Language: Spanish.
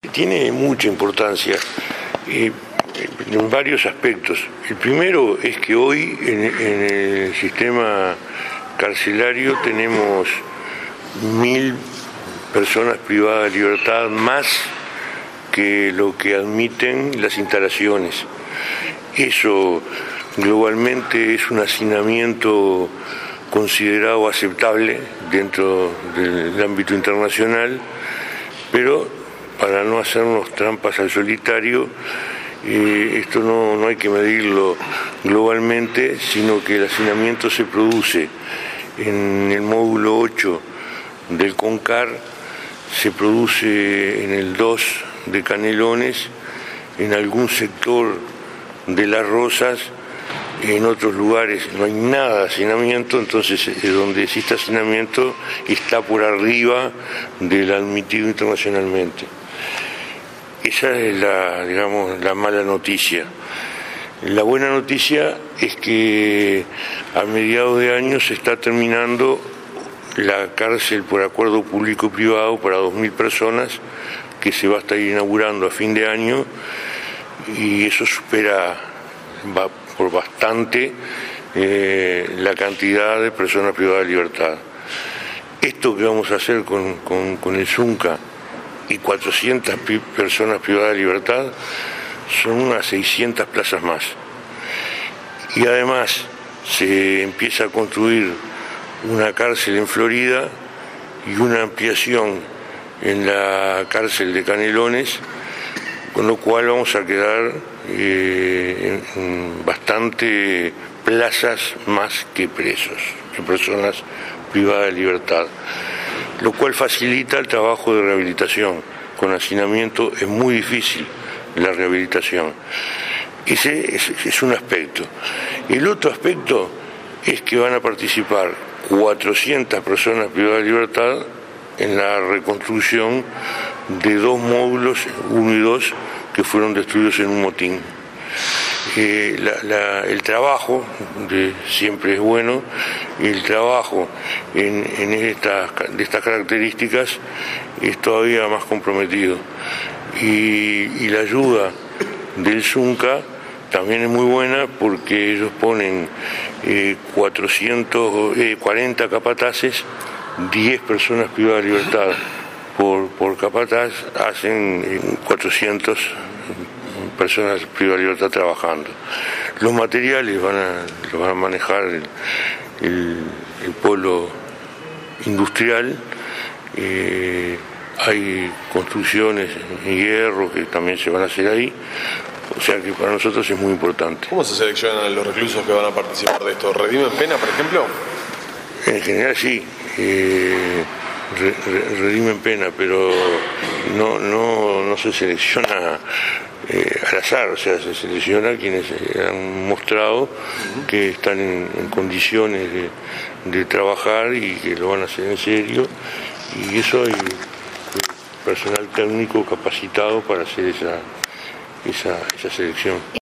Tiene mucha importancia en varios aspectos. El primero es que hoy en el sistema carcelario tenemos 1000 personas privadas de libertad más que lo que admiten las instalaciones. Eso globalmente es un hacinamiento considerado aceptable dentro del ámbito internacional, pero para no hacernos trampas al solitario, esto no hay que medirlo globalmente, sino que el hacinamiento se produce en el módulo 8 del CONCAR, se produce en el 2 de Canelones, en algún sector de Las Rosas, en otros lugares no hay nada de hacinamiento, entonces donde existe hacinamiento está por arriba del admitido internacionalmente. Esa es la mala noticia. La buena noticia es que a mediados de año se está terminando la cárcel por acuerdo público-privado para 2000 personas que se va a estar inaugurando a fin de año, y eso supera por bastante la cantidad de personas privadas de libertad. Esto que vamos a hacer con el Zunca y 400 personas privadas de libertad son unas 600 plazas más. Y además se empieza a construir una cárcel en Florida y una ampliación en la cárcel de Canelones, con lo cual vamos a quedar en bastante plazas más que presos, que personas privadas de libertad, lo cual facilita el trabajo de rehabilitación. Con hacinamiento es muy difícil la rehabilitación. Ese es un aspecto. El otro aspecto es que van a participar 400 personas privadas de libertad en la reconstrucción de 2 módulos, 1 y 2, que fueron destruidos en un motín. El trabajo siempre es bueno, y el trabajo de estas características es todavía más comprometido. Y la ayuda del Zunca también es muy buena, porque ellos ponen 40 capataces, 10 personas privadas de libertad por capataz, hacen 400 personas privadas de libertad trabajando. Los materiales los van a manejar el polo industrial. Hay construcciones en hierro que también se van a hacer ahí, o sea que para nosotros es muy importante. ¿Cómo se seleccionan los reclusos que van a participar de esto? ¿Redimen pena, por ejemplo? En general sí, redimen pena, pero no se selecciona al azar, o sea, se selecciona quienes han mostrado que están en condiciones de trabajar y que lo van a hacer en serio, y eso hay personal técnico capacitado para hacer esa selección.